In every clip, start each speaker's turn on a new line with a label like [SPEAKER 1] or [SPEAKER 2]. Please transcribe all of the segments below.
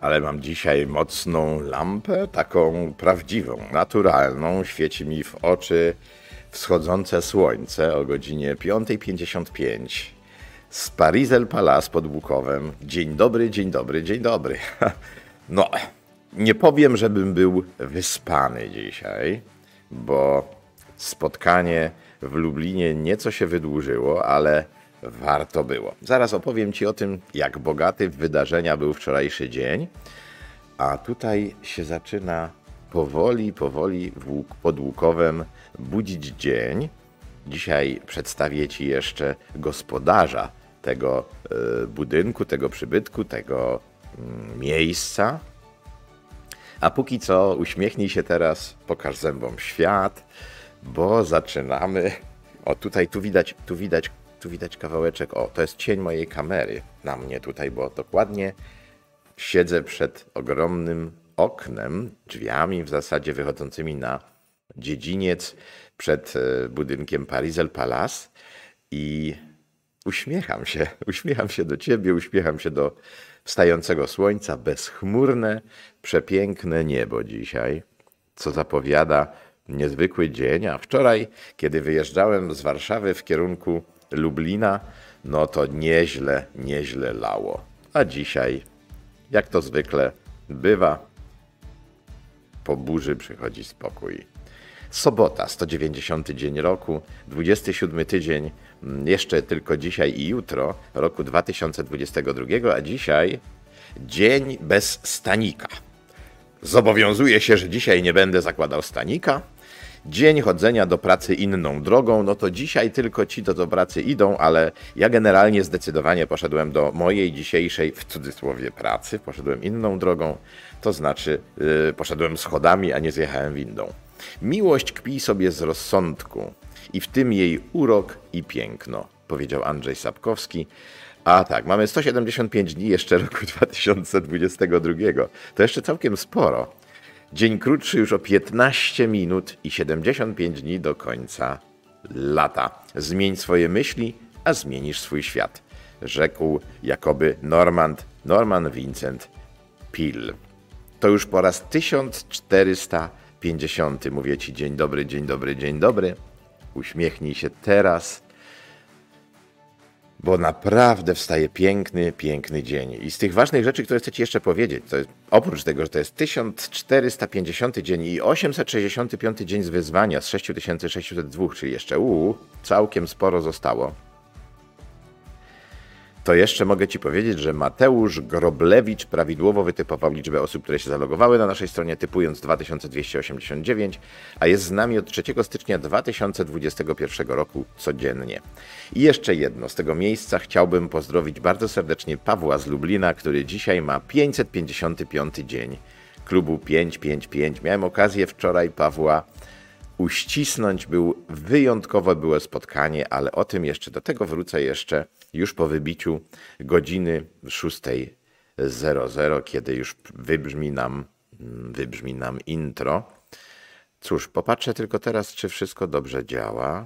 [SPEAKER 1] Ale mam dzisiaj mocną lampę, taką prawdziwą, naturalną. Świeci mi w oczy wschodzące słońce o godzinie 5:55 z Paris-El Palace pod Łukowem. Dzień dobry, dzień dobry, dzień dobry. No, nie powiem, żebym był wyspany dzisiaj, bo spotkanie w Lublinie nieco się wydłużyło, ale warto było. Zaraz opowiem Ci o tym, jak bogaty w wydarzenia był wczorajszy dzień, a tutaj się zaczyna powoli pod Łukowem budzić dzień. Dzisiaj przedstawię Ci jeszcze gospodarza tego budynku, tego przybytku, tego miejsca. A póki co uśmiechnij się teraz, pokaż zębom świat, bo zaczynamy. O, tutaj, tu widać kawałeczek. O, to jest cień mojej kamery na mnie tutaj, bo dokładnie siedzę przed ogromnym oknem, drzwiami w zasadzie wychodzącymi na dziedziniec przed budynkiem Paris-El Palace i uśmiecham się do Ciebie, uśmiecham się do wstającego słońca, bezchmurne, przepiękne niebo dzisiaj, co zapowiada niezwykły dzień, a wczoraj, kiedy wyjeżdżałem z Warszawy w kierunku Lublina, no to nieźle lało. A dzisiaj, jak to zwykle bywa, po burzy przychodzi spokój. Sobota, 190 dzień roku, 27 tydzień, jeszcze tylko dzisiaj i jutro, roku 2022, a dzisiaj dzień bez stanika. Zobowiązuję się, że dzisiaj nie będę zakładał stanika. Dzień chodzenia do pracy inną drogą, no to dzisiaj tylko ci do pracy idą, ale ja generalnie zdecydowanie poszedłem do mojej dzisiejszej, w cudzysłowie, pracy, poszedłem inną drogą, to znaczy poszedłem schodami, a nie zjechałem windą. Miłość kpi sobie z rozsądku i w tym jej urok i piękno, powiedział Andrzej Sapkowski. A tak, mamy 175 dni jeszcze roku 2022. To jeszcze całkiem sporo. Dzień krótszy już o 15 minut i 75 dni do końca lata. Zmień swoje myśli, a zmienisz swój świat, rzekł jakoby Norman Vincent Peale. To już po raz 1450 mówię Ci dzień dobry, dzień dobry, dzień dobry. Uśmiechnij się teraz, bo naprawdę wstaje piękny dzień. I z tych ważnych rzeczy, które chcę Ci jeszcze powiedzieć, to jest, oprócz tego, że to jest 1450 dzień i 865 dzień z wyzwania z 6602, czyli jeszcze całkiem sporo zostało, to jeszcze mogę Ci powiedzieć, że Mateusz Groblewicz prawidłowo wytypował liczbę osób, które się zalogowały na naszej stronie, typując 2289, a jest z nami od 3 stycznia 2021 roku codziennie. I jeszcze jedno, z tego miejsca chciałbym pozdrowić bardzo serdecznie Pawła z Lublina, który dzisiaj ma 555 dzień klubu 555. Miałem okazję wczoraj Pawła uścisnąć, wyjątkowo było spotkanie, ale o tym jeszcze, do tego wrócę jeszcze już po wybiciu godziny 6:00, kiedy już wybrzmi nam intro. Cóż, popatrzę tylko teraz, czy wszystko dobrze działa.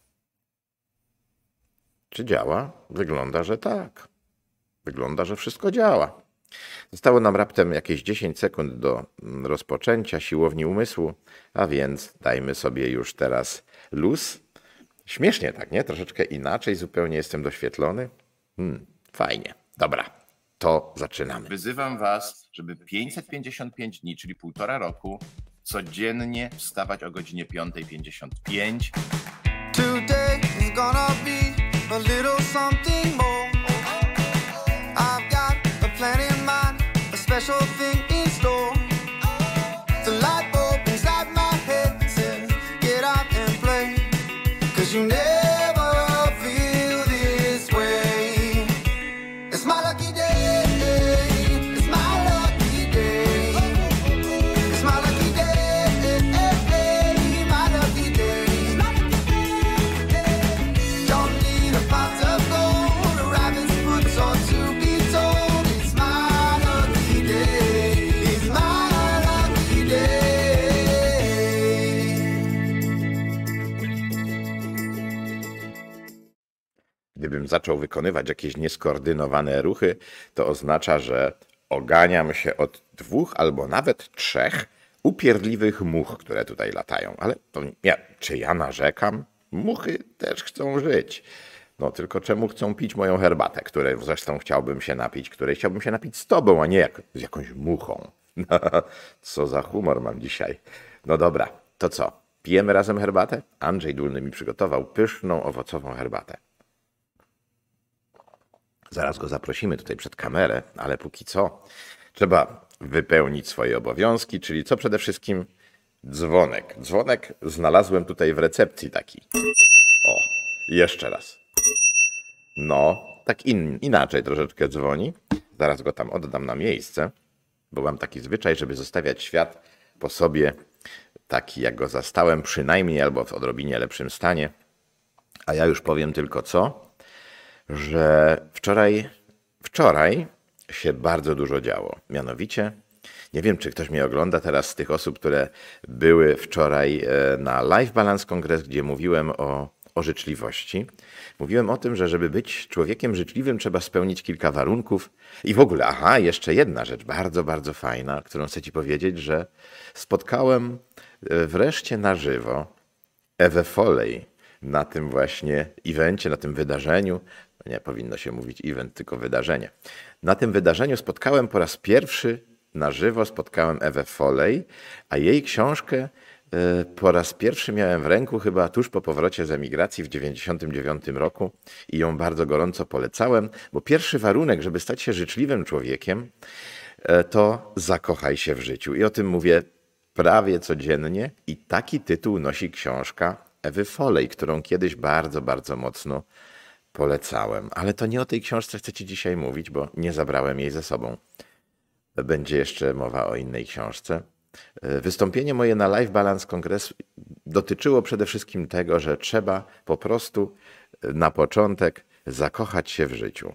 [SPEAKER 1] Czy działa? Wygląda, że tak. Wygląda, że wszystko działa. Zostało nam raptem jakieś 10 sekund do rozpoczęcia siłowni umysłu, a więc dajmy sobie już teraz luz. Śmiesznie tak, nie? Troszeczkę inaczej, zupełnie jestem doświetlony. Fajnie. Dobra, to zaczynamy. Wyzywam Was, żeby 555 dni, czyli 1,5 roku, codziennie wstawać o godzinie 5:55. Today is gonna be a little something more. I've got a plan in mind, a special thing in store. The light bulb inside my head says, get out and play, 'cause you never feel this way. It's my lucky day, it's my lucky day. It's my lucky day, my lucky day. Don't need a pot of gold, a rabbit's foot or to be told. It's my lucky day, it's my lucky day. Gdybym zaczął wykonywać jakieś nieskoordynowane ruchy, to oznacza, że oganiam się od 2 albo nawet 3 upierdliwych much, które tutaj latają. Ale to czy ja narzekam? Muchy też chcą żyć. No tylko czemu chcą pić moją herbatę, której zresztą chciałbym się napić, której chciałbym się napić z tobą, a nie z jakąś muchą. Co za humor mam dzisiaj. No dobra, to co? Pijemy razem herbatę? Andrzej Dulny mi przygotował pyszną, owocową herbatę. Zaraz go zaprosimy tutaj przed kamerę, ale póki co trzeba wypełnić swoje obowiązki, czyli co przede wszystkim dzwonek. Dzwonek znalazłem tutaj w recepcji taki. O, jeszcze raz. No, tak inaczej troszeczkę dzwoni. Zaraz go tam oddam na miejsce, bo mam taki zwyczaj, żeby zostawiać świat po sobie taki, jak go zastałem, przynajmniej albo w odrobinie lepszym stanie. A ja już powiem tylko że wczoraj się bardzo dużo działo. Mianowicie, nie wiem, czy ktoś mnie ogląda teraz z tych osób, które były wczoraj na Life Balance Congress, gdzie mówiłem o życzliwości. Mówiłem o tym, że żeby być człowiekiem życzliwym, trzeba spełnić kilka warunków. I w ogóle, jeszcze jedna rzecz, bardzo, bardzo fajna, którą chcę ci powiedzieć, że spotkałem wreszcie na żywo Ewę Foley na tym właśnie evencie, na tym wydarzeniu. Nie powinno się mówić event, tylko wydarzenie. Na tym wydarzeniu spotkałem po raz pierwszy na żywo, spotkałem Ewę Foley, a jej książkę po raz pierwszy miałem w ręku chyba tuż po powrocie z emigracji w 1999 roku i ją bardzo gorąco polecałem, bo pierwszy warunek, żeby stać się życzliwym człowiekiem, to zakochaj się w życiu. I o tym mówię prawie codziennie i taki tytuł nosi książka Ewy Foley, którą kiedyś bardzo, bardzo mocno polecałem. Ale to nie o tej książce chcę ci dzisiaj mówić, bo nie zabrałem jej ze sobą. Będzie jeszcze mowa o innej książce. Wystąpienie moje na Life Balance Congress dotyczyło przede wszystkim tego, że trzeba po prostu na początek zakochać się w życiu.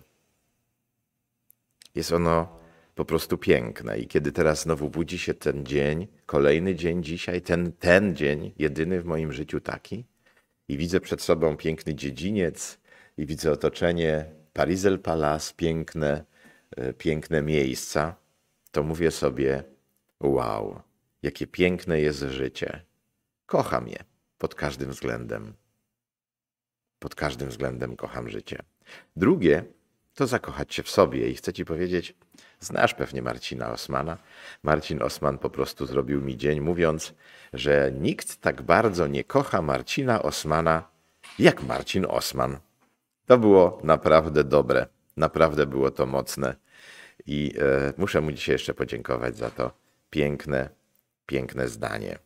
[SPEAKER 1] Jest ono po prostu piękne i kiedy teraz znowu budzi się ten dzień, kolejny dzień dzisiaj, ten dzień, jedyny w moim życiu taki i widzę przed sobą piękny dziedziniec i widzę otoczenie Paris Palace, piękne miejsca, to mówię sobie, wow, jakie piękne jest życie. Kocham je pod każdym względem. Pod każdym względem kocham życie. Drugie to zakochać się w sobie i chcę ci powiedzieć, znasz pewnie Marcina Osmana. Marcin Osman po prostu zrobił mi dzień mówiąc, że nikt tak bardzo nie kocha Marcina Osmana jak Marcin Osman. To było naprawdę dobre, naprawdę było to mocne i muszę mu dzisiaj jeszcze podziękować za to piękne zdanie.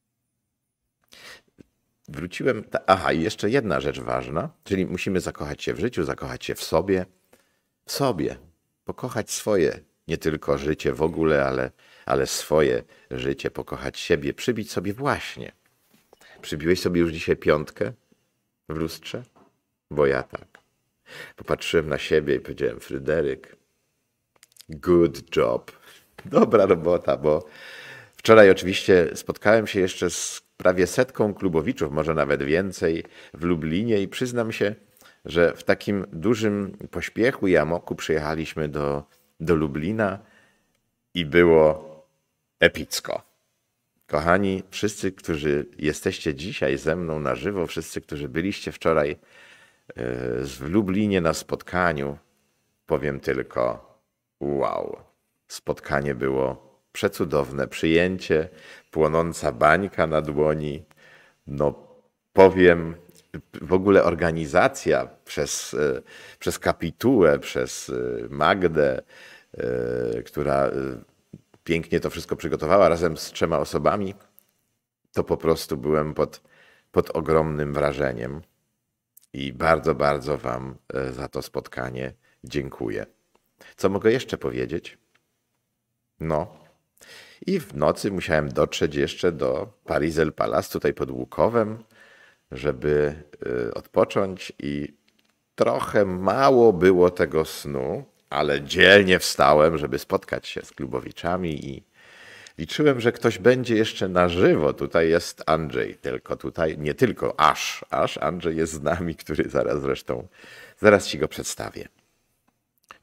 [SPEAKER 1] Wróciłem, i jeszcze jedna rzecz ważna, czyli musimy zakochać się w życiu, zakochać się w sobie, pokochać swoje, nie tylko życie w ogóle, ale swoje życie, pokochać siebie, przybić sobie właśnie. Przybiłeś sobie już dzisiaj 5 w lustrze? Bo ja tak. Popatrzyłem na siebie i powiedziałem, Fryderyk, good job. Dobra robota, bo wczoraj oczywiście spotkałem się jeszcze z prawie 100 klubowiczów, może nawet więcej, w Lublinie i przyznam się, że w takim dużym pośpiechu i amoku przyjechaliśmy do Lublina i było epicko. Kochani, wszyscy, którzy jesteście dzisiaj ze mną na żywo, wszyscy, którzy byliście wczoraj w Lublinie na spotkaniu, powiem tylko wow. Spotkanie było przecudowne, przyjęcie, płonąca bańka na dłoni. No powiem, w ogóle organizacja przez kapitułę, przez Magdę, która pięknie to wszystko przygotowała razem z 3 osobami, to po prostu byłem pod ogromnym wrażeniem i bardzo, bardzo wam za to spotkanie dziękuję. Co mogę jeszcze powiedzieć? No i w nocy musiałem dotrzeć jeszcze do Paris Palace, tutaj pod Łukowem, żeby odpocząć i trochę mało było tego snu, ale dzielnie wstałem, żeby spotkać się z klubowiczami i liczyłem, że ktoś będzie jeszcze na żywo. Tutaj jest Andrzej, tylko tutaj, nie tylko, aż Andrzej jest z nami, który zaraz ci go przedstawię.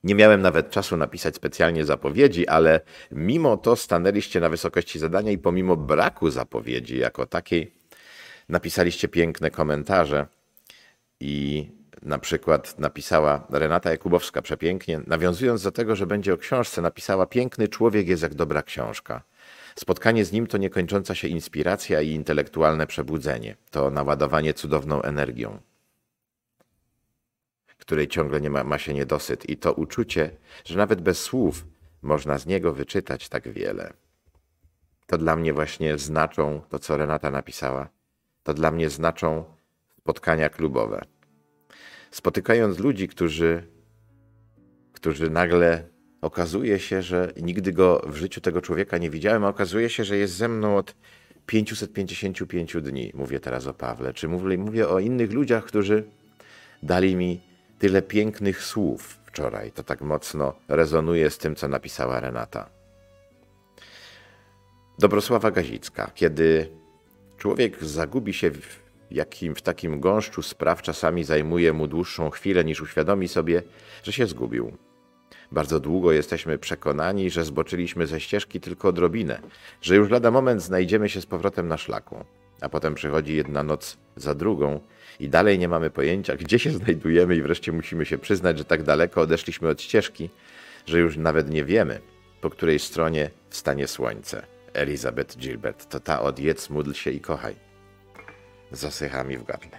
[SPEAKER 1] Nie miałem nawet czasu napisać specjalnie zapowiedzi, ale mimo to stanęliście na wysokości zadania i pomimo braku zapowiedzi jako takiej napisaliście piękne komentarze. I na przykład napisała Renata Jakubowska przepięknie, nawiązując do tego, że będzie o książce, napisała: piękny człowiek jest jak dobra książka. Spotkanie z nim to niekończąca się inspiracja i intelektualne przebudzenie. To naładowanie cudowną energią, której ciągle nie ma się niedosyt. I to uczucie, że nawet bez słów można z niego wyczytać tak wiele. To dla mnie właśnie znaczą, to co Renata napisała, to dla mnie znaczą spotkania klubowe. Spotykając ludzi, którzy nagle okazuje się, że nigdy go w życiu tego człowieka nie widziałem, a okazuje się, że jest ze mną od 555 dni. Mówię teraz o Pawle, czy mówię o innych ludziach, którzy dali mi tyle pięknych słów wczoraj. To tak mocno rezonuje z tym, co napisała Renata. Dobrosława Gazicka. Kiedy człowiek zagubi się w takim gąszczu spraw, czasami zajmuje mu dłuższą chwilę, niż uświadomi sobie, że się zgubił. Bardzo długo jesteśmy przekonani, że zboczyliśmy ze ścieżki tylko odrobinę, że już lada moment znajdziemy się z powrotem na szlaku, a potem przychodzi jedna noc za drugą i dalej nie mamy pojęcia, gdzie się znajdujemy i wreszcie musimy się przyznać, że tak daleko odeszliśmy od ścieżki, że już nawet nie wiemy, po której stronie wstanie słońce. Elizabeth Gilbert to ta od jedz, módl się i kochaj. Zasycha mi w gardle.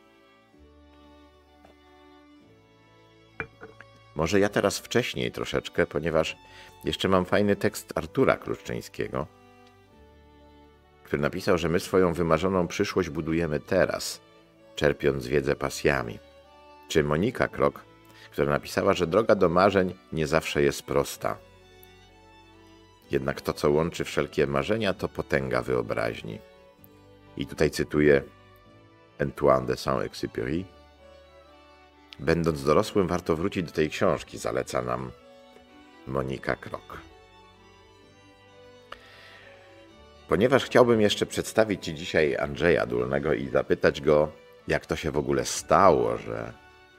[SPEAKER 1] Może ja teraz wcześniej troszeczkę, ponieważ jeszcze mam fajny tekst Artura Kluszczyńskiego, który napisał, że my swoją wymarzoną przyszłość budujemy teraz, czerpiąc wiedzę pasjami. Czy Monika Krok, która napisała, że droga do marzeń nie zawsze jest prosta. Jednak to, co łączy wszelkie marzenia, to potęga wyobraźni. I tutaj cytuję Antoine de Saint-Exupéry. Będąc dorosłym, warto wrócić do tej książki, zaleca nam Monika Krok. Ponieważ chciałbym jeszcze przedstawić Ci dzisiaj Andrzeja Dulnego i zapytać go, jak to się w ogóle stało, że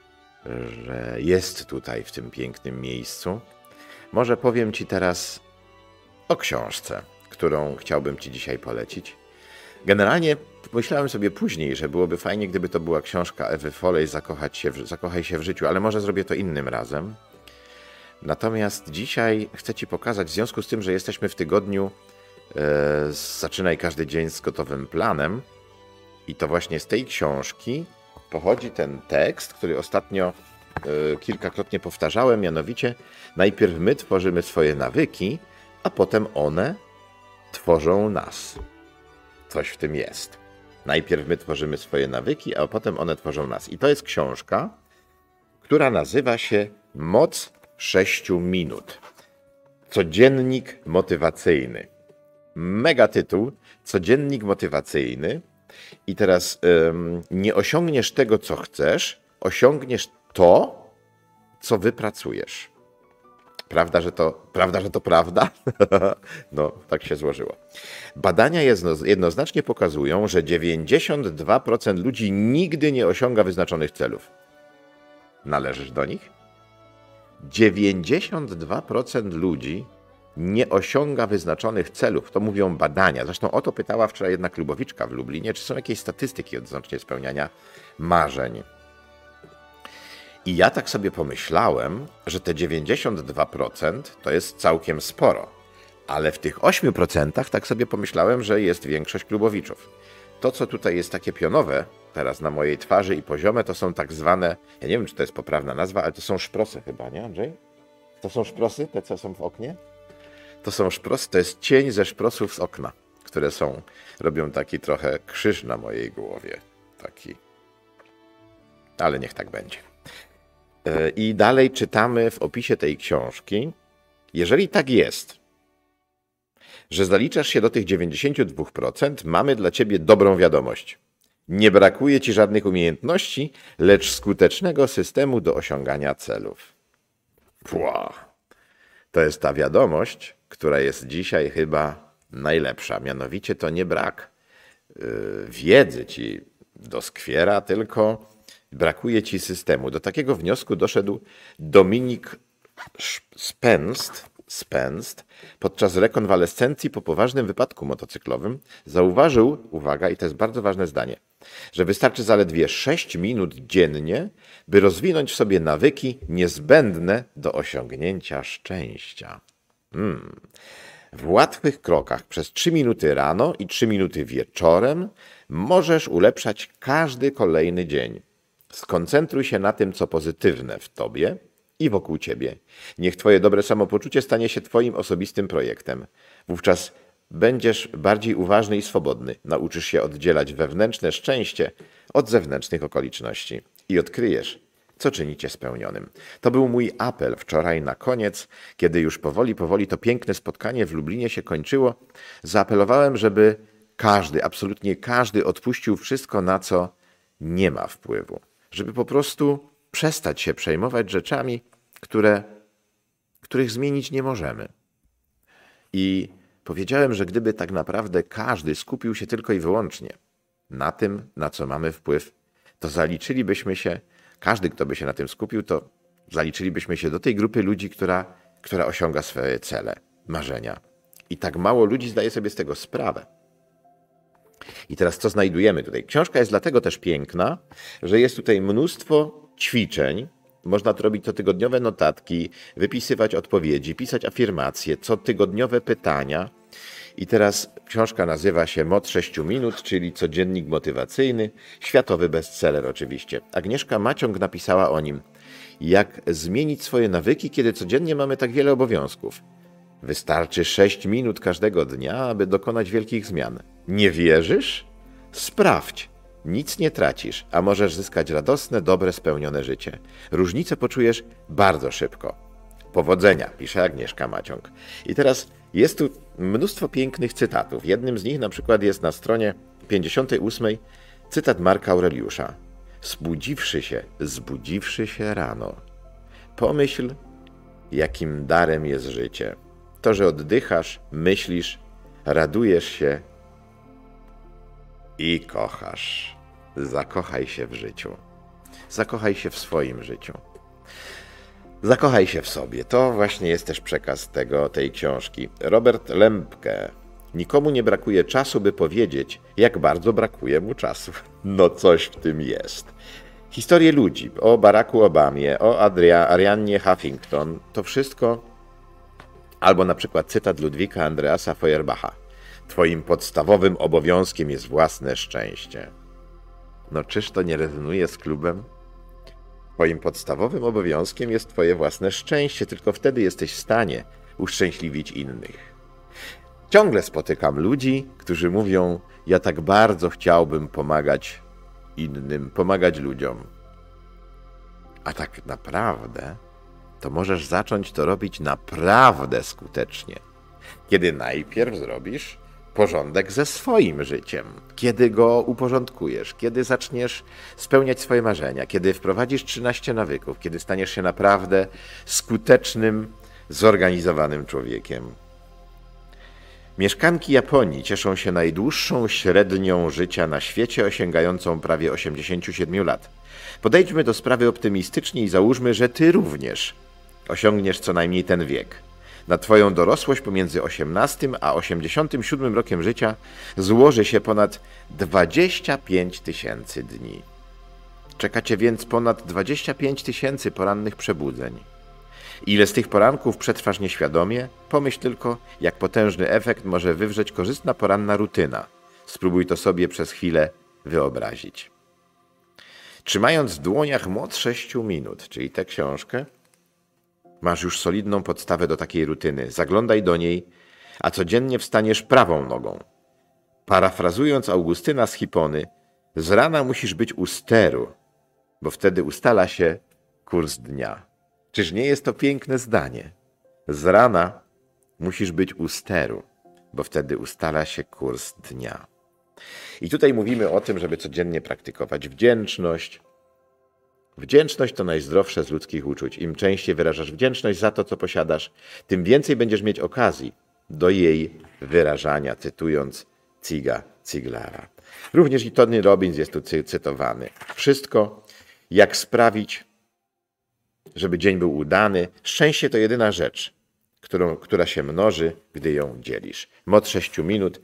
[SPEAKER 1] jest tutaj w tym pięknym miejscu, może powiem Ci teraz o książce, którą chciałbym Ci dzisiaj polecić. Generalnie pomyślałem sobie później, że byłoby fajnie, gdyby to była książka Ewy Foley Zakochaj się w życiu, ale może zrobię to innym razem. Natomiast dzisiaj chcę Ci pokazać, w związku z tym, że jesteśmy w tygodniu Zaczynaj każdy dzień z gotowym planem i to właśnie z tej książki pochodzi ten tekst, który ostatnio kilkakrotnie powtarzałem, mianowicie najpierw my tworzymy swoje nawyki, a potem one tworzą nas. Coś w tym jest. Najpierw my tworzymy swoje nawyki, a potem one tworzą nas. I to jest książka, która nazywa się Moc 6 minut. Codziennik motywacyjny. Mega tytuł. Codziennik motywacyjny. I teraz nie osiągniesz tego, co chcesz, osiągniesz to, co wypracujesz. Prawda, że to prawda? No, tak się złożyło. Badania jednoznacznie pokazują, że 92% ludzi nigdy nie osiąga wyznaczonych celów. Należysz do nich? 92% ludzi nie osiąga wyznaczonych celów. To mówią badania. Zresztą o to pytała wczoraj jedna klubowiczka w Lublinie, czy są jakieś statystyki odnośnie spełniania marzeń. I ja tak sobie pomyślałem, że te 92% to jest całkiem sporo. Ale w tych 8% tak sobie pomyślałem, że jest większość klubowiczów. To, co tutaj jest takie pionowe teraz na mojej twarzy i poziome, to są tak zwane, ja nie wiem, czy to jest poprawna nazwa, ale to są szprosy chyba, nie Andrzej? To są szprosy, te co są w oknie? To są szprosy, to jest cień ze szprosów z okna, które robią taki trochę krzyż na mojej głowie. Taki. Ale niech tak będzie. I dalej czytamy w opisie tej książki, jeżeli tak jest, że zaliczasz się do tych 92%, mamy dla ciebie dobrą wiadomość. Nie brakuje ci żadnych umiejętności, lecz skutecznego systemu do osiągania celów. Pła. To jest ta wiadomość, która jest dzisiaj chyba najlepsza. Mianowicie to nie brak wiedzy ci doskwiera, tylko brakuje ci systemu. Do takiego wniosku doszedł Dominik Spenst podczas rekonwalescencji po poważnym wypadku motocyklowym zauważył, uwaga, i to jest bardzo ważne zdanie, że wystarczy zaledwie 6 minut dziennie, by rozwinąć w sobie nawyki niezbędne do osiągnięcia szczęścia. W łatwych krokach przez 3 minuty rano i 3 minuty wieczorem możesz ulepszać każdy kolejny dzień. Skoncentruj się na tym, co pozytywne w tobie i wokół ciebie. Niech twoje dobre samopoczucie stanie się twoim osobistym projektem. Wówczas będziesz bardziej uważny i swobodny. Nauczysz się oddzielać wewnętrzne szczęście od zewnętrznych okoliczności i odkryjesz, co czyni cię spełnionym. To był mój apel wczoraj na koniec, kiedy już powoli to piękne spotkanie w Lublinie się kończyło. Zaapelowałem, żeby każdy, absolutnie każdy odpuścił wszystko, na co nie ma wpływu. Żeby po prostu przestać się przejmować rzeczami, których zmienić nie możemy. I powiedziałem, że gdyby tak naprawdę każdy skupił się tylko i wyłącznie na tym, na co mamy wpływ, to zaliczylibyśmy się, każdy, kto by się na tym skupił, to zaliczylibyśmy się do tej grupy ludzi, która osiąga swoje cele, marzenia. I tak mało ludzi zdaje sobie z tego sprawę. I teraz co znajdujemy tutaj? Książka jest dlatego też piękna, że jest tutaj mnóstwo ćwiczeń. Można to robić cotygodniowe notatki, wypisywać odpowiedzi, pisać afirmacje, cotygodniowe pytania. I teraz książka nazywa się Moc 6 minut, czyli codziennik motywacyjny, światowy bestseller oczywiście. Agnieszka Maciąg napisała o nim. Jak zmienić swoje nawyki, kiedy codziennie mamy tak wiele obowiązków? Wystarczy 6 minut każdego dnia, aby dokonać wielkich zmian. Nie wierzysz? Sprawdź. Nic nie tracisz, a możesz zyskać radosne, dobre, spełnione życie. Różnicę poczujesz bardzo szybko. Powodzenia, pisze Agnieszka Maciąg. I teraz jest tu mnóstwo pięknych cytatów. Jednym z nich na przykład jest na stronie 58 cytat Marka Aureliusza. Zbudziwszy się rano, pomyśl, jakim darem jest życie. To, że oddychasz, myślisz, radujesz się i kochasz. Zakochaj się w życiu. Zakochaj się w swoim życiu. Zakochaj się w sobie. To właśnie jest też przekaz tej książki. Robert Lempke. Nikomu nie brakuje czasu, by powiedzieć, jak bardzo brakuje mu czasu. No coś w tym jest. Historie ludzi o Baracku Obamie, o Ariannie Huffington, to wszystko, albo na przykład cytat Ludwika Andreasa Feuerbacha. Twoim podstawowym obowiązkiem jest własne szczęście. No czyż to nie rezonuje z klubem? Twoim podstawowym obowiązkiem jest twoje własne szczęście, tylko wtedy jesteś w stanie uszczęśliwić innych. Ciągle spotykam ludzi, którzy mówią, ja tak bardzo chciałbym pomagać innym, pomagać ludziom. A tak naprawdę to możesz zacząć to robić naprawdę skutecznie, kiedy najpierw zrobisz porządek ze swoim życiem, kiedy go uporządkujesz, kiedy zaczniesz spełniać swoje marzenia, kiedy wprowadzisz 13 nawyków, kiedy staniesz się naprawdę skutecznym, zorganizowanym człowiekiem. Mieszkanki Japonii cieszą się najdłuższą średnią życia na świecie, osiągającą prawie 87 lat. Podejdźmy do sprawy optymistycznie i załóżmy, że ty również osiągniesz co najmniej ten wiek. Na twoją dorosłość pomiędzy 18 a 87 rokiem życia złoży się ponad 25 000 dni. Czeka cię więc ponad 25 000 porannych przebudzeń. Ile z tych poranków przetrwasz nieświadomie? Pomyśl tylko, jak potężny efekt może wywrzeć korzystna poranna rutyna. Spróbuj to sobie przez chwilę wyobrazić. Trzymając w dłoniach Moc 6 minut, czyli tę książkę, masz już solidną podstawę do takiej rutyny. Zaglądaj do niej, a codziennie wstaniesz prawą nogą. Parafrazując Augustyna z Hipony, z rana musisz być u steru, bo wtedy ustala się kurs dnia. Czyż nie jest to piękne zdanie? Z rana musisz być u steru, bo wtedy ustala się kurs dnia. I tutaj mówimy o tym, żeby codziennie praktykować wdzięczność. Wdzięczność to najzdrowsze z ludzkich uczuć. Im częściej wyrażasz wdzięczność za to, co posiadasz, tym więcej będziesz mieć okazji do jej wyrażania, cytując Ziga Ziglara. Również i Tony Robbins jest tu cytowany. Wszystko, jak sprawić, żeby dzień był udany. Szczęście to jedyna rzecz, która się mnoży, gdy ją dzielisz. Moc 6 minut,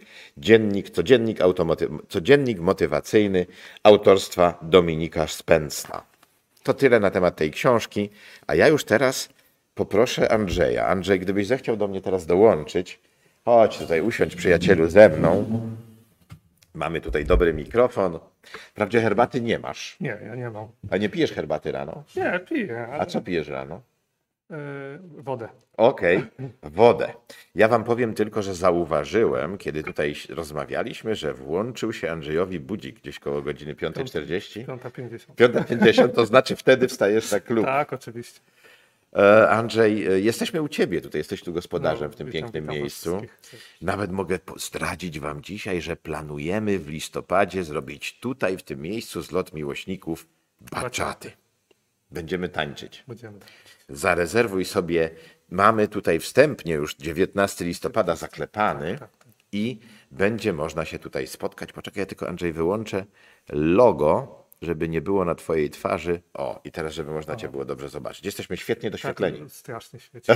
[SPEAKER 1] codziennik motywacyjny autorstwa Dominika Spensta. To tyle na temat tej książki, a ja już teraz poproszę Andrzeja. Andrzej, gdybyś zechciał do mnie teraz dołączyć, chodź tutaj, usiądź przyjacielu ze mną. Mamy tutaj dobry mikrofon. Wprawdzie herbaty nie masz.
[SPEAKER 2] Nie, ja nie mam.
[SPEAKER 1] A nie pijesz herbaty rano?
[SPEAKER 2] Nie, piję.
[SPEAKER 1] A co pijesz rano?
[SPEAKER 2] Wodę.
[SPEAKER 1] Okej, wodę. Ja wam powiem tylko, że zauważyłem, kiedy tutaj rozmawialiśmy, że włączył się Andrzejowi budzik gdzieś koło godziny 5:40.
[SPEAKER 2] 5:50.
[SPEAKER 1] 5:50, to znaczy wtedy wstajesz na klub.
[SPEAKER 2] Tak, oczywiście.
[SPEAKER 1] Andrzej, jesteśmy u ciebie tutaj, jesteś tu gospodarzem w tym
[SPEAKER 2] witam,
[SPEAKER 1] pięknym
[SPEAKER 2] witam was
[SPEAKER 1] miejscu.
[SPEAKER 2] wszystkich.
[SPEAKER 1] Nawet mogę zdradzić wam dzisiaj, że planujemy w listopadzie zrobić tutaj, w tym miejscu, zlot miłośników baczaty. Będziemy tańczyć.
[SPEAKER 2] Będziemy.
[SPEAKER 1] Zarezerwuj sobie, mamy tutaj wstępnie już 19 listopada zaklepany
[SPEAKER 2] Tak.
[SPEAKER 1] i będzie można się tutaj spotkać. Poczekaj, ja tylko Andrzej wyłączę logo, żeby nie było na twojej twarzy. O, i teraz, żeby można cię było dobrze zobaczyć. Jesteśmy świetnie doświetleni.
[SPEAKER 2] Tak, strasznie świeci.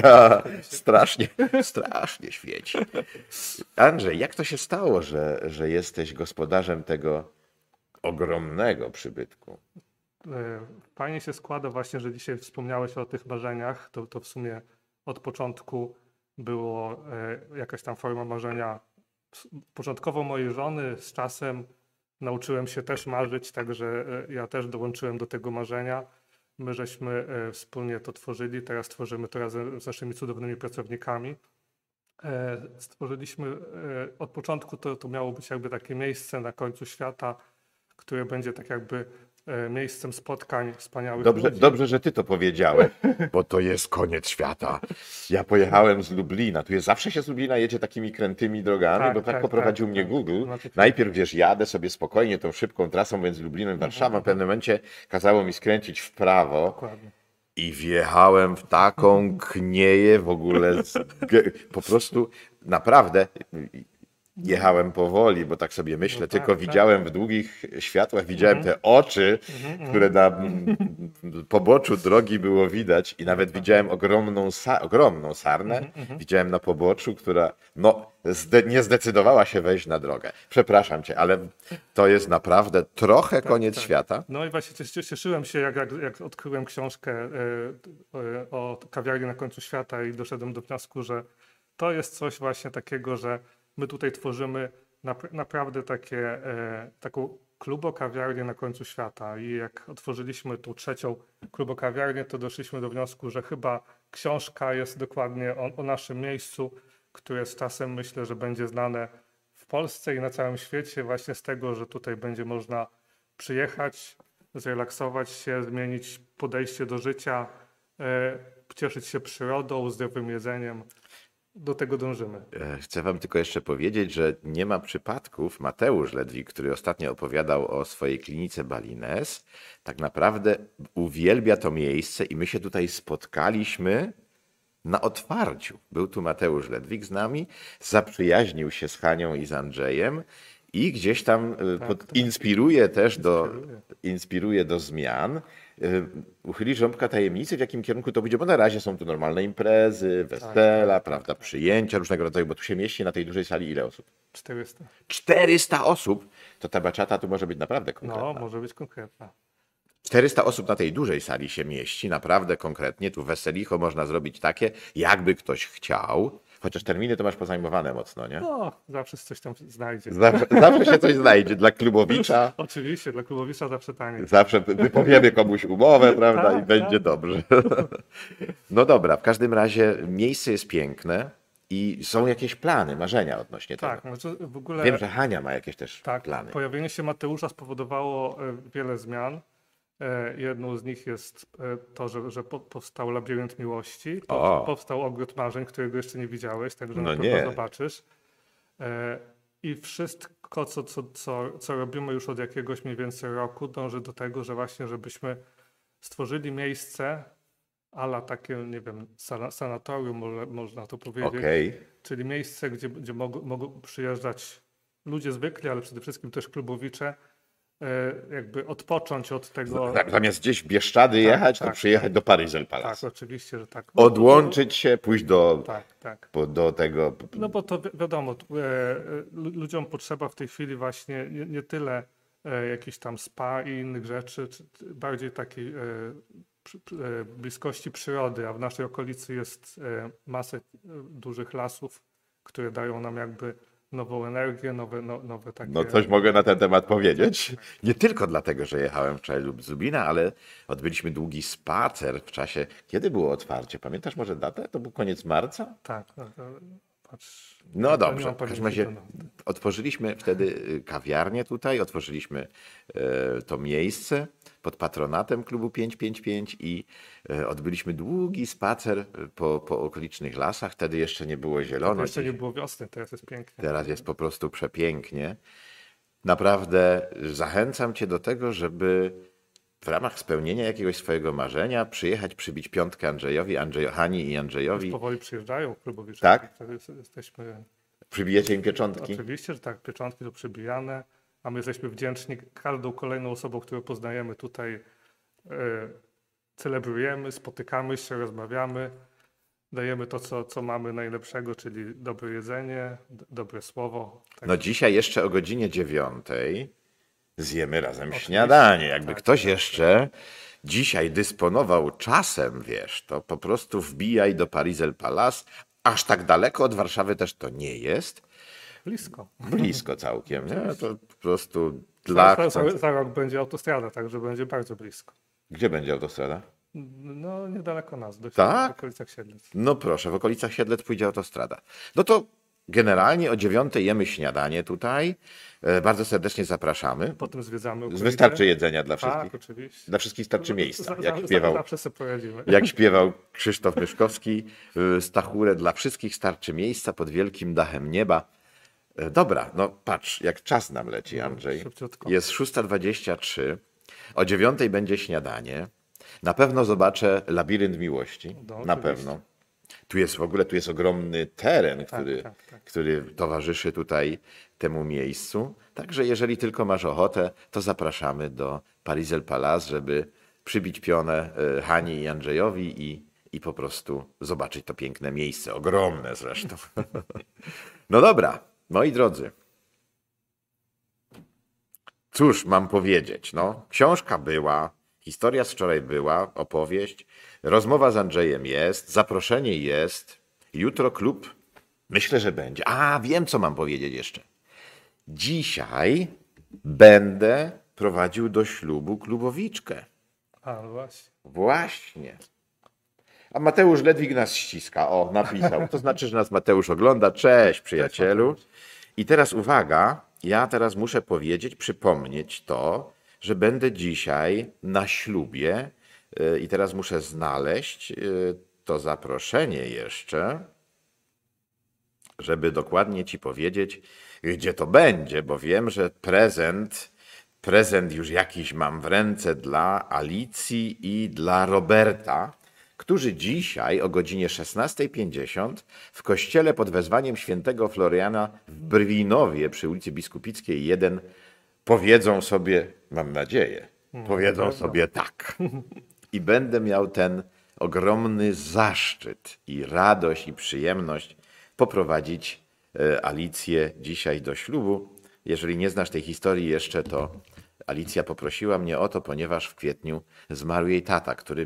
[SPEAKER 1] Strasznie świeci. Andrzej, jak to się stało, że jesteś gospodarzem tego ogromnego przybytku?
[SPEAKER 2] Fajnie się składa właśnie, że dzisiaj wspomniałeś o tych marzeniach. To w sumie od początku było jakaś tam forma marzenia. Początkowo mojej żony, z czasem nauczyłem się też marzyć, także ja też dołączyłem do tego marzenia. My żeśmy wspólnie to tworzyli, teraz tworzymy to razem z naszymi cudownymi pracownikami. Stworzyliśmy od początku, to miało być jakby takie miejsce na końcu świata, które będzie tak jakby miejscem spotkań wspaniałych ludzi.
[SPEAKER 1] Dobrze, że ty to powiedziałeś, bo to jest koniec świata. Ja pojechałem z Lublina. Zawsze się z Lublina jedzie takimi krętymi drogami, bo tak poprowadził mnie Google. Najpierw, wiesz, jadę sobie spokojnie tą szybką trasą między Lublinem i Warszawą. W pewnym momencie kazało mi skręcić w prawo.
[SPEAKER 2] Dokładnie.
[SPEAKER 1] I wjechałem w taką knieję w ogóle. Po prostu naprawdę jechałem powoli, bo tak sobie myślę, tylko widziałem w długich światłach, widziałem te oczy, które na poboczu drogi było widać i nawet widziałem ogromną sarnę, widziałem na poboczu, która nie zdecydowała się wejść na drogę. Przepraszam cię, ale to jest naprawdę trochę koniec świata.
[SPEAKER 2] No i właśnie cieszyłem się, jak odkryłem książkę o kawiarni na końcu świata i doszedłem do wniosku, że to jest coś właśnie takiego, że my tutaj tworzymy naprawdę taką klubokawiarnię na końcu świata i jak otworzyliśmy tą trzecią klubokawiarnię, to doszliśmy do wniosku, że chyba książka jest dokładnie o naszym miejscu, które z czasem myślę, że będzie znane w Polsce i na całym świecie właśnie z tego, że tutaj będzie można przyjechać, zrelaksować się, zmienić podejście do życia, cieszyć się przyrodą, zdrowym jedzeniem. Do tego dążymy.
[SPEAKER 1] Chcę wam tylko jeszcze powiedzieć, że nie ma przypadków. Mateusz Ledwik, który ostatnio opowiadał o swojej klinice Balines, tak naprawdę uwielbia to miejsce i my się tutaj spotkaliśmy na otwarciu. Był tu Mateusz Ledwik z nami, zaprzyjaźnił się z Hanią i z Andrzejem i gdzieś tam inspiruje do zmian. Uchylisz rąbka tajemnicy, w jakim kierunku to będzie, bo na razie są tu normalne imprezy, wesela, prawda, przyjęcia różnego rodzaju, bo tu się mieści na tej dużej sali ile osób?
[SPEAKER 2] 400.
[SPEAKER 1] 400 osób? To ta baczata tu może być naprawdę konkretna.
[SPEAKER 2] No, może być konkretna.
[SPEAKER 1] 400 osób na tej dużej sali się mieści, naprawdę konkretnie. Tu weselicho można zrobić takie, jakby ktoś chciał. Chociaż terminy to masz pozajmowane mocno, nie?
[SPEAKER 2] No, zawsze coś tam znajdzie.
[SPEAKER 1] Zawsze się coś znajdzie. Dla klubowicza.
[SPEAKER 2] Oczywiście, dla klubowicza zawsze taniej.
[SPEAKER 1] Zawsze wypowiemy komuś umowę, prawda? I będzie dobrze. No dobra, w każdym razie miejsce jest piękne i są jakieś plany, marzenia odnośnie tego.
[SPEAKER 2] Tak, znaczy w ogóle.
[SPEAKER 1] Wiem, że Hania ma jakieś też plany.
[SPEAKER 2] Pojawienie się Mateusza spowodowało wiele zmian. Jedną z nich jest to, że powstał Labirynt Miłości, powstał Ogród Marzeń, którego jeszcze nie widziałeś, także na pewno zobaczysz. I wszystko, co robimy już od jakiegoś mniej więcej roku, dąży do tego, że właśnie żebyśmy stworzyli miejsce a la takie, nie wiem, sanatorium, można to powiedzieć, czyli miejsce, gdzie mogą przyjeżdżać ludzie zwykli, ale przede wszystkim też klubowicze, jakby odpocząć od tego.
[SPEAKER 1] Zamiast gdzieś w Bieszczady jechać, to
[SPEAKER 2] tak.
[SPEAKER 1] przyjechać do Paryżel Palace.
[SPEAKER 2] Tak, oczywiście, że tak.
[SPEAKER 1] Odłączyć się, pójść do,
[SPEAKER 2] Tak.
[SPEAKER 1] do tego.
[SPEAKER 2] No bo to wiadomo, ludziom potrzeba w tej chwili właśnie nie tyle jakichś tam spa i innych rzeczy, bardziej takiej bliskości przyrody, a w naszej okolicy jest masę dużych lasów, które dają nam jakby nową energię, nowe takie...
[SPEAKER 1] No coś mogę na ten temat powiedzieć. Nie tylko dlatego, że jechałem wczoraj z Lublina, ale odbyliśmy długi spacer w czasie... Kiedy było otwarcie? Pamiętasz może datę? To był koniec marca?
[SPEAKER 2] Tak. Patrz,
[SPEAKER 1] No
[SPEAKER 2] nie
[SPEAKER 1] dobrze,
[SPEAKER 2] mam
[SPEAKER 1] w każdym
[SPEAKER 2] pamięci,
[SPEAKER 1] razie otworzyliśmy wtedy kawiarnię tutaj, otworzyliśmy to miejsce pod patronatem klubu 555 i odbyliśmy długi spacer po okolicznych lasach. Wtedy jeszcze nie było zielono.
[SPEAKER 2] Jeszcze nie było wiosny, teraz jest pięknie.
[SPEAKER 1] Teraz jest po prostu przepięknie. Naprawdę zachęcam Cię do tego, żeby w ramach spełnienia jakiegoś swojego marzenia przyjechać, przybić piątkę Hani i Andrzejowi.
[SPEAKER 2] Powoli przyjeżdżają klubowicze.
[SPEAKER 1] Tak?
[SPEAKER 2] Wtedy jesteśmy...
[SPEAKER 1] Przybijecie im pieczątki?
[SPEAKER 2] Oczywiście, że tak, pieczątki są przybijane, a my jesteśmy wdzięczni każdą kolejną osobą, którą poznajemy tutaj. Celebrujemy, spotykamy się, rozmawiamy, dajemy to, co mamy najlepszego, czyli dobre jedzenie, dobre słowo. Tak.
[SPEAKER 1] No dzisiaj jeszcze o godzinie 9 zjemy razem śniadanie. Jakby ktoś jeszcze dzisiaj dysponował czasem, wiesz, to po prostu wbijaj do Paryżel Palace. Aż tak daleko od Warszawy też to nie jest.
[SPEAKER 2] Blisko.
[SPEAKER 1] Blisko całkiem, nie? To po prostu dla...
[SPEAKER 2] Za rok będzie autostrada, także będzie bardzo blisko.
[SPEAKER 1] Gdzie będzie autostrada?
[SPEAKER 2] No, niedaleko nas,
[SPEAKER 1] Tak?
[SPEAKER 2] w okolicach Siedlec.
[SPEAKER 1] No proszę, w okolicach Siedlec pójdzie autostrada. No to generalnie o 9 jemy śniadanie tutaj. Bardzo serdecznie zapraszamy.
[SPEAKER 2] Potem zwiedzamy okolice.
[SPEAKER 1] Wystarczy jedzenia dla wszystkich.
[SPEAKER 2] Tak, oczywiście.
[SPEAKER 1] Dla wszystkich starczy miejsca.
[SPEAKER 2] Zawsze sobie poradzimy.
[SPEAKER 1] Jak śpiewał Krzysztof Myszkowski, Stachurę, dla wszystkich starczy miejsca pod wielkim dachem nieba. Dobra, no patrz, jak czas nam leci, Andrzej.
[SPEAKER 2] Szybciutko.
[SPEAKER 1] Jest 6:23. O 9 będzie śniadanie. Na pewno zobaczę Labirynt Miłości.
[SPEAKER 2] No,
[SPEAKER 1] Na
[SPEAKER 2] oczywiście.
[SPEAKER 1] pewno. Tu jest ogromny teren,
[SPEAKER 2] Tak.
[SPEAKER 1] który towarzyszy tutaj temu miejscu. Także jeżeli tylko masz ochotę, to zapraszamy do Paryżel Palace, żeby przybić pionę Hani i Andrzejowi i po prostu zobaczyć to piękne miejsce. Ogromne zresztą. No dobra, moi drodzy. Cóż mam powiedzieć? No, książka była, historia z wczoraj była, opowieść, rozmowa z Andrzejem jest, zaproszenie jest, jutro klub, myślę, że będzie. A, wiem, co mam powiedzieć jeszcze. Dzisiaj będę prowadził do ślubu klubowiczkę.
[SPEAKER 2] A, no właśnie.
[SPEAKER 1] Właśnie. A Mateusz Ledwik nas ściska. O, napisał. To znaczy, że nas Mateusz ogląda. Cześć, przyjacielu. I teraz uwaga, ja teraz muszę powiedzieć, przypomnieć to, że będę dzisiaj na ślubie i teraz muszę znaleźć to zaproszenie jeszcze, żeby dokładnie Ci powiedzieć, gdzie to będzie, bo wiem, że prezent już jakiś mam w ręce dla Alicji i dla Roberta, którzy dzisiaj o godzinie 16:50 w kościele pod wezwaniem świętego Floriana w Brwinowie przy ulicy Biskupickiej 1 powiedzą sobie, mam nadzieję, powiedzą sobie tak. I będę miał ten ogromny zaszczyt i radość i przyjemność poprowadzić Alicję dzisiaj do ślubu. Jeżeli nie znasz tej historii jeszcze, to Alicja poprosiła mnie o to, ponieważ w kwietniu zmarł jej tata, który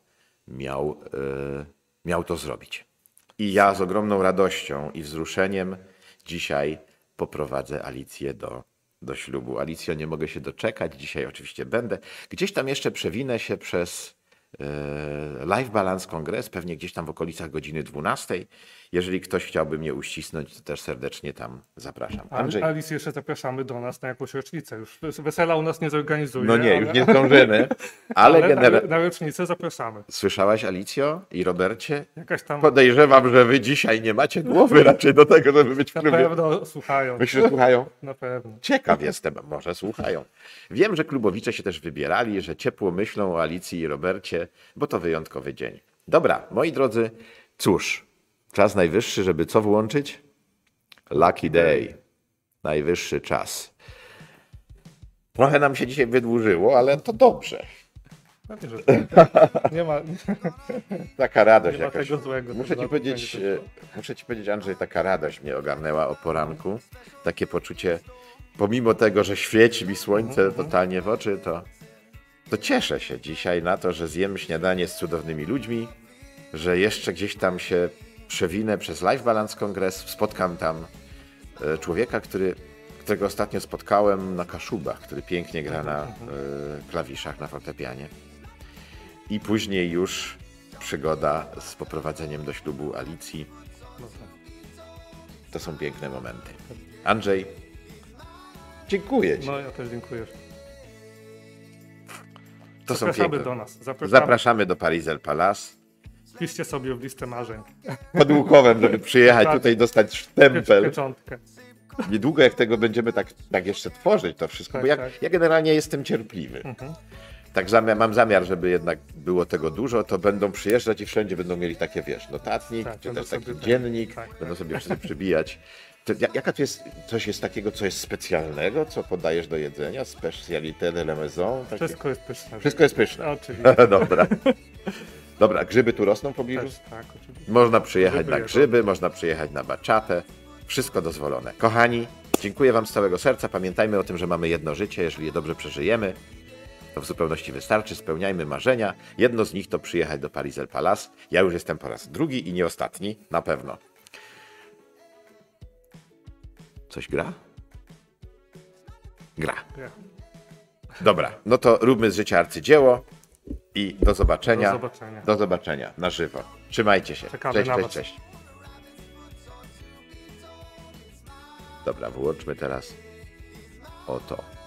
[SPEAKER 1] miał to zrobić. I ja z ogromną radością i wzruszeniem dzisiaj poprowadzę Alicję do ślubu. Alicjo, nie mogę się doczekać. Dzisiaj oczywiście będę. Gdzieś tam jeszcze przewinę się przez Life Balance Kongres, pewnie gdzieś tam w okolicach godziny 12. Jeżeli ktoś chciałby mnie uścisnąć, to też serdecznie tam zapraszam. Andrzej.
[SPEAKER 2] Alicji jeszcze zapraszamy do nas na jakąś rocznicę. Już wesela u nas nie zorganizuje.
[SPEAKER 1] No nie, już nie zdążymy. Ale
[SPEAKER 2] na rocznicę zapraszamy.
[SPEAKER 1] Słyszałaś, Alicjo i Robercie?
[SPEAKER 2] Jakaś tam...
[SPEAKER 1] Podejrzewam, że wy dzisiaj nie macie głowy raczej do tego, żeby być w
[SPEAKER 2] Na
[SPEAKER 1] klubie.
[SPEAKER 2] pewno słuchają.
[SPEAKER 1] Myślisz, że słuchają?
[SPEAKER 2] Na pewno.
[SPEAKER 1] Ciekaw jestem, może słuchają. Wiem, że klubowicze się też wybierali, że ciepło myślą o Alicji i Robercie, bo to wyjątkowy dzień. Dobra, moi drodzy, cóż, czas najwyższy, żeby co włączyć? Lucky Day. Najwyższy czas. Trochę nam się dzisiaj wydłużyło, ale to dobrze.
[SPEAKER 2] Pewnie, że tak. Nie ma,
[SPEAKER 1] Taka radość
[SPEAKER 2] nie ma
[SPEAKER 1] jakaś.
[SPEAKER 2] tego złego.
[SPEAKER 1] Muszę ci powiedzieć, Andrzej, taka radość mnie ogarnęła o poranku. Takie poczucie, pomimo tego, że świeci mi słońce totalnie w oczy, to cieszę się dzisiaj na to, że zjem śniadanie z cudownymi ludźmi, że jeszcze gdzieś tam się przewinę przez Life Balance Kongres, spotkam tam człowieka, którego ostatnio spotkałem na Kaszubach, który pięknie gra na klawiszach, na fortepianie. I później już przygoda z poprowadzeniem do ślubu Alicji.
[SPEAKER 2] No tak.
[SPEAKER 1] To są piękne momenty. Andrzej, dziękuję Ci.
[SPEAKER 2] No ja też dziękuję.
[SPEAKER 1] To są
[SPEAKER 2] Zapraszamy
[SPEAKER 1] piękne.
[SPEAKER 2] do nas.
[SPEAKER 1] Zapraszamy do Paris-El Palace.
[SPEAKER 2] Wpiszcie sobie w listę marzeń.
[SPEAKER 1] Pod Łukowem, żeby przyjechać
[SPEAKER 2] Tak.
[SPEAKER 1] tutaj, dostać sztempel.
[SPEAKER 2] Pieczątkę.
[SPEAKER 1] Niedługo jak tego będziemy tak jeszcze tworzyć to wszystko,
[SPEAKER 2] Tak,
[SPEAKER 1] bo
[SPEAKER 2] tak.
[SPEAKER 1] ja generalnie jestem cierpliwy. Tak mam zamiar, żeby jednak było tego dużo, to będą przyjeżdżać i wszędzie będą mieli takie, wiesz, notatnik,
[SPEAKER 2] Tak,
[SPEAKER 1] czy
[SPEAKER 2] będą
[SPEAKER 1] też taki
[SPEAKER 2] sobie
[SPEAKER 1] dziennik,
[SPEAKER 2] tak,
[SPEAKER 1] będą sobie wszyscy przybijać. Jaka to jest, coś jest takiego, co jest specjalnego, co podajesz do jedzenia? Spécialité de la maison? Takie...
[SPEAKER 2] Wszystko jest pyszne.
[SPEAKER 1] Wszystko jest pyszne.
[SPEAKER 2] No, oczywiście.
[SPEAKER 1] Dobra. Dobra, grzyby tu rosną w pobliżu?
[SPEAKER 2] Też, tak, oczywiście.
[SPEAKER 1] Można przyjechać
[SPEAKER 2] Grzyby
[SPEAKER 1] na
[SPEAKER 2] jedzą.
[SPEAKER 1] grzyby, można przyjechać na baczatę. Wszystko dozwolone. Kochani, dziękuję Wam z całego serca. Pamiętajmy o tym, że mamy jedno życie. Jeżeli je dobrze przeżyjemy, to w zupełności wystarczy. Spełniajmy marzenia. Jedno z nich to przyjechać do Paris-El Palace. Ja już jestem po raz drugi i nie ostatni. Na pewno. Coś gra? Gra.
[SPEAKER 2] Nie.
[SPEAKER 1] Dobra, no to róbmy z życia arcydzieło i do zobaczenia.
[SPEAKER 2] Do zobaczenia.
[SPEAKER 1] Do zobaczenia na żywo. Trzymajcie się.
[SPEAKER 2] Czekamy
[SPEAKER 1] Cześć,
[SPEAKER 2] na
[SPEAKER 1] cześć,
[SPEAKER 2] was.
[SPEAKER 1] cześć. Dobra, wyłączmy teraz oto.